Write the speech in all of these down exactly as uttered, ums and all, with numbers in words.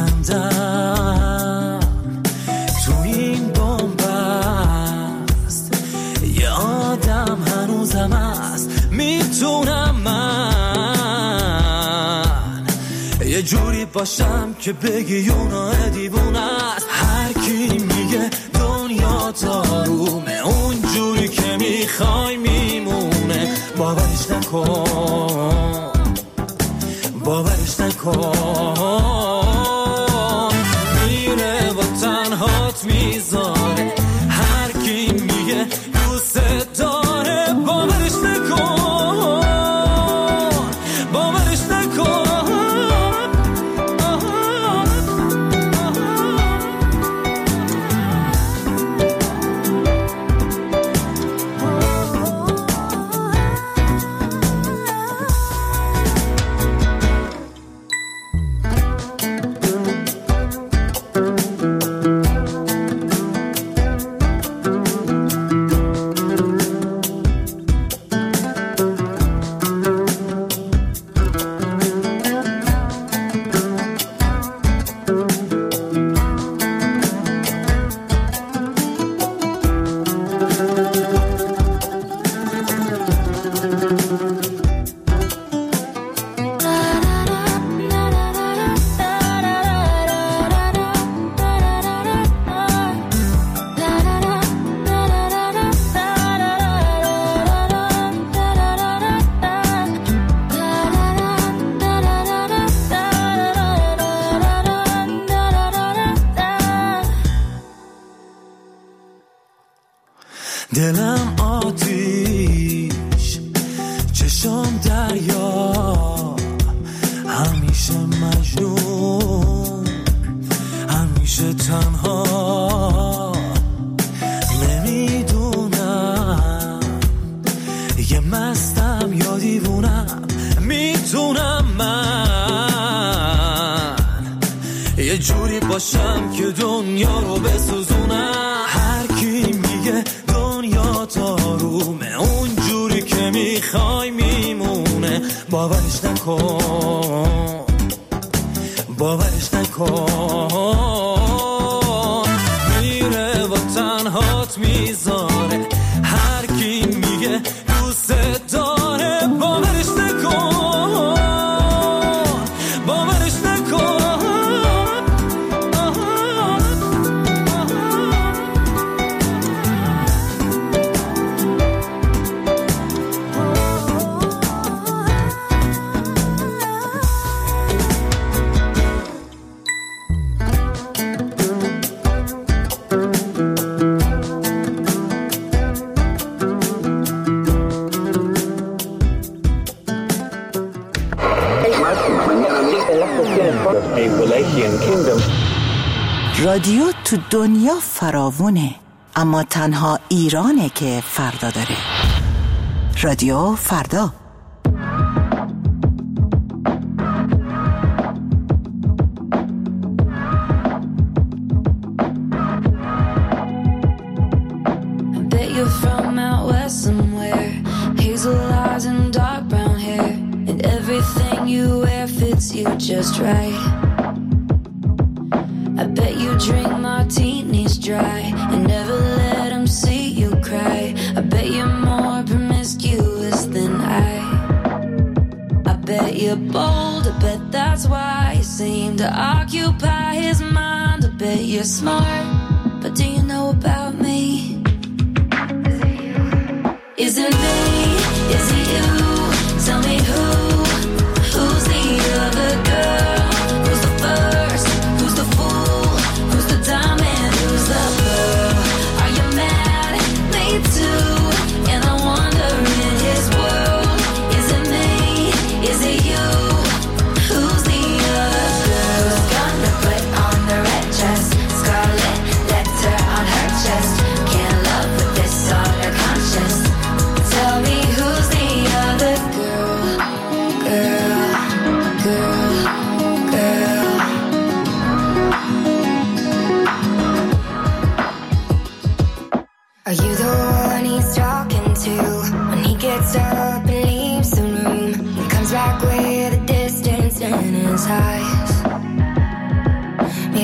میخندم تو این بنبست، یه آدم هنوزم هست. میتونم من یه جوری باشم که بگی اونا دیوونه است. هر کی میگه دنیا تارومه، اون جوری که میخوای میمونه. باورش نکن، باورش نکن، میره و تنهات میذاره. هر کی میگه دوست داره، باورش نکن، باورش نکن. دلم آتیش، چشم دریا، همیشه مجنون، همیشه تنها. نمیدونم یه مستم یا دیوونم. میتونم من یه جوری باشم که دنیا رو بسوزونم. هر کی میگه دنیا تارومه، اون جوری که میخوای میمونه. باورش نکن، باورش نکن، میره و تنهات میذاره. هر کی میگه دوست داره، باورش نکن، باورش نکن. رادیو تو دنیا فراوونه، اما تنها ایرانه که فردا داره. رادیو فردا. Just right. I bet you drink martinis dry and never let them see you cry. I bet you're more promiscuous than I. I bet you're bold, I bet that's why you seem to occupy his mind. I bet you're smart, but do you know about me? Is it me? Is it you? Tell me who. Who's the other girl? Who's the first? Who's the fool? Who's the diamond? Who's the pearl? Are you mad at me too? And I wonder in his world, is it me? Is it you? Who's the other girl? Who's gonna put on the red dress? Scarlet letter on her chest. Can't love with this on her conscience. Tell me who's the other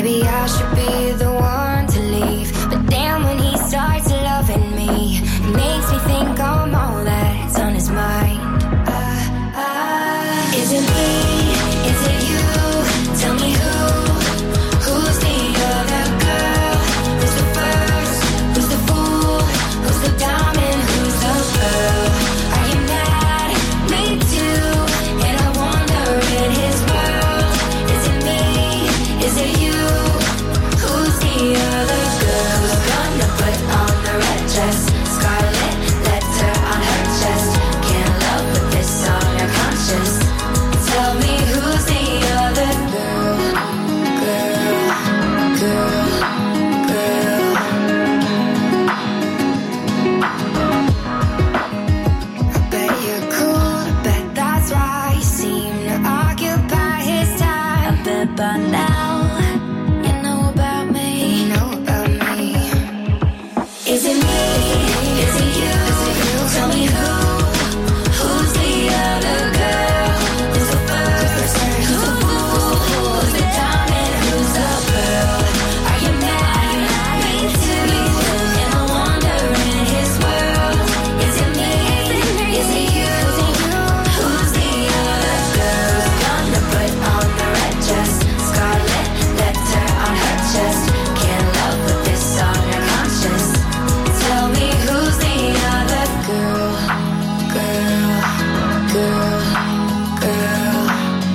Maybe I should be the one to leave, but damn, when he starts loving me, it makes me think I'm all that's on his mind. uh, uh, Is it me? Is it you? Tell me who, who's the other girl? Who's the first? Who's the fool? Who's the diamond? Who's the pearl? Are you mad? Me too. And I wonder in his world, is it me? Is it you? Who's the other girl? Who's gonna put on the red dress? Scarlet letter on her chest. Can't love with this on her conscience. Tell me who's the other girl? Girl, girl, girl. I bet you're cool, I bet that's why you seem to occupy his time. I bet by now you know about me, you know about me. Is it me? Is it you? Tell me who, who's the other girl? Who's the first? Who's the fool? Who's the diamond? Who's the pearl? Are you mad? Me too. And I wonder in his world, is it me? Is it you? Who's the other girl? Who's gonna put on the red dress? Scarlet letter on her chest. Can't love with this on her conscience. Tell me who's the other girl? Girl, girl, girl.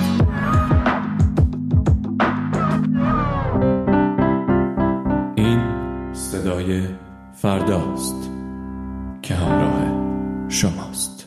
این صدای فرداست که همراه شماست.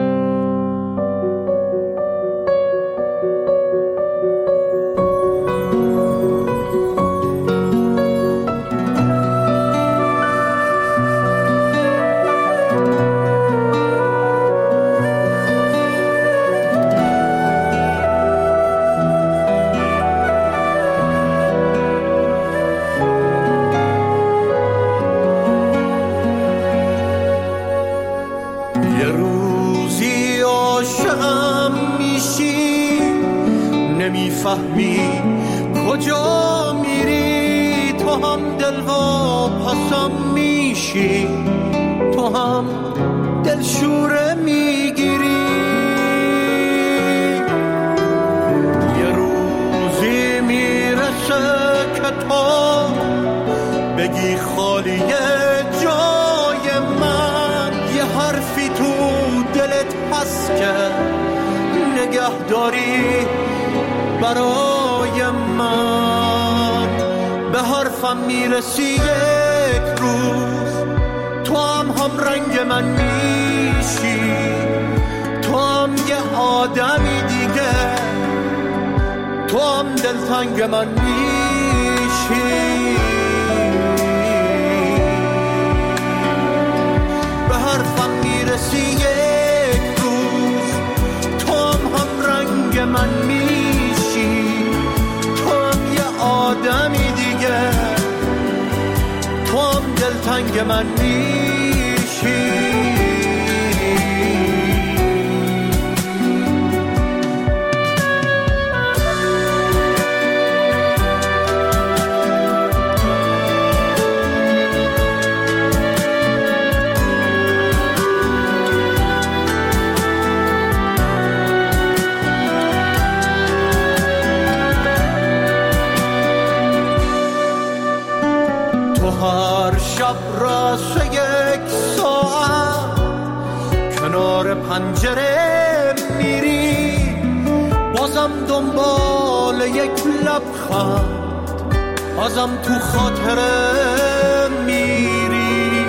یه روزی عاشقم میشی، نمیفهمی کجا میری. تو هم دلوا پسم میشی، تو هم دلشوره میگیری. یه روزی میرسه که تو بگی خالیه جای من. یه حرفی تو دلت هست که نگه داری برای من. به حرفم میرسی یک روز، تو هم هم رنگ من میشی. تو هم یه آدمی دیگه، تو هم دلتنگ من میشی. به حرفم میرسی یک روز، تو هم هم رنگ من میشی. تو هم یه آدمی دیگه، تو هم دلتنگ من میشی. هر شب راسه یک ساعت کنار پنجره میری، بازم دنبال یک لبخند، بازم تو خاطره میری.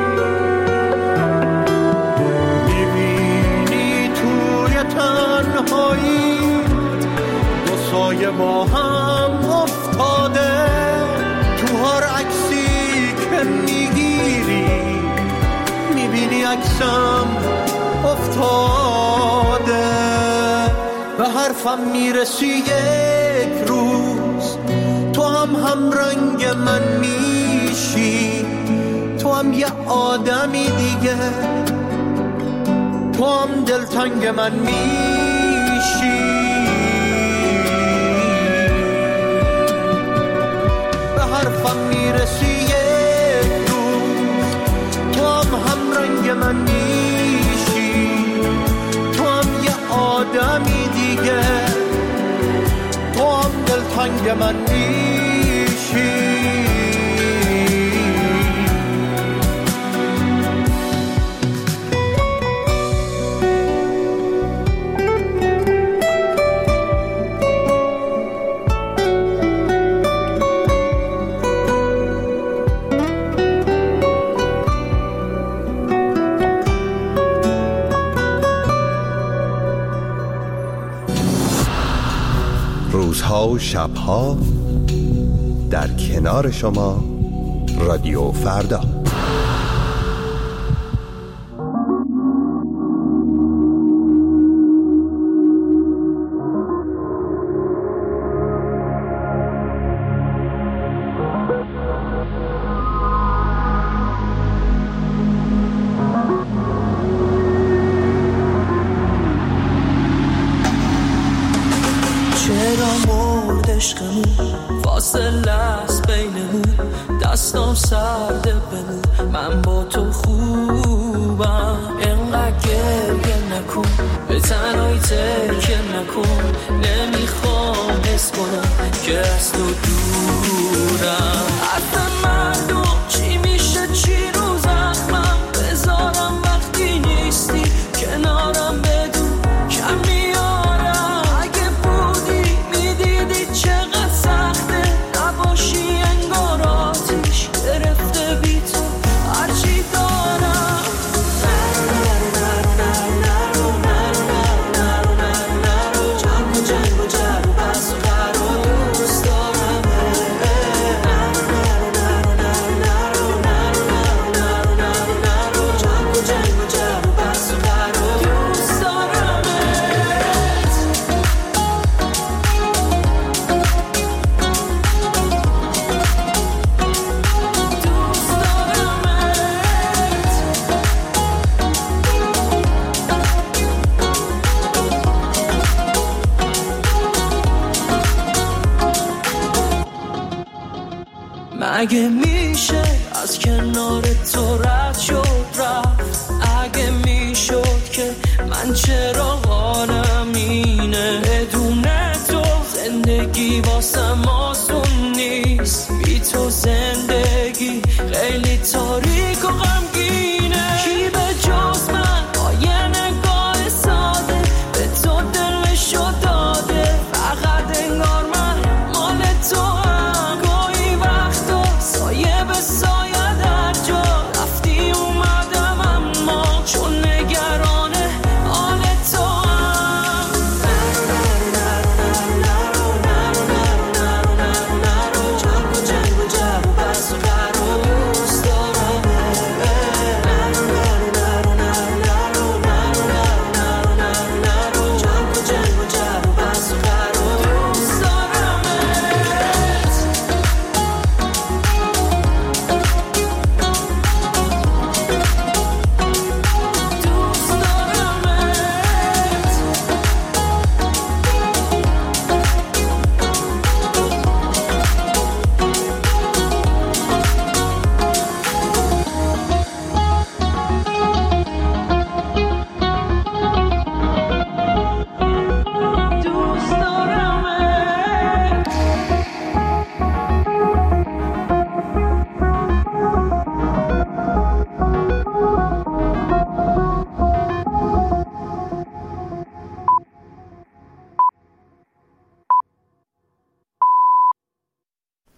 میبینی توی تنهایی دو سایه با هم افتاده، تو هر عکسی که میگیری میبینی عکسم افتاده. به حرفم میرسی یک روز، تو هم هم رنگ من میشی. تو هم یه آدمی دیگه، تو هم دلتنگ من میشی. حرفم میرسی یک روز تو هم همرنگ من میشی، تو هم یه آدمی دیگه، تو هم دلتنگ من میشی. روزها و شبها در کنار شما رادیو فردا. چرا مرد عشقمون، فاصله است بینمون، دستام سرده بمون، من با تو خوبم. اینقدر گریه نکن، به تنهایی ترکه نکن، نمیخوام حس کنم که از تو دورم. حرف مردم چی میشه چی رو زخمم بذارم وقتی نیستی کنارم، بدون کمی اگه میشه از کنار تو رد شد رفت، اگه میشد که من چرا حالم اینه، بدون تو زندگی واسم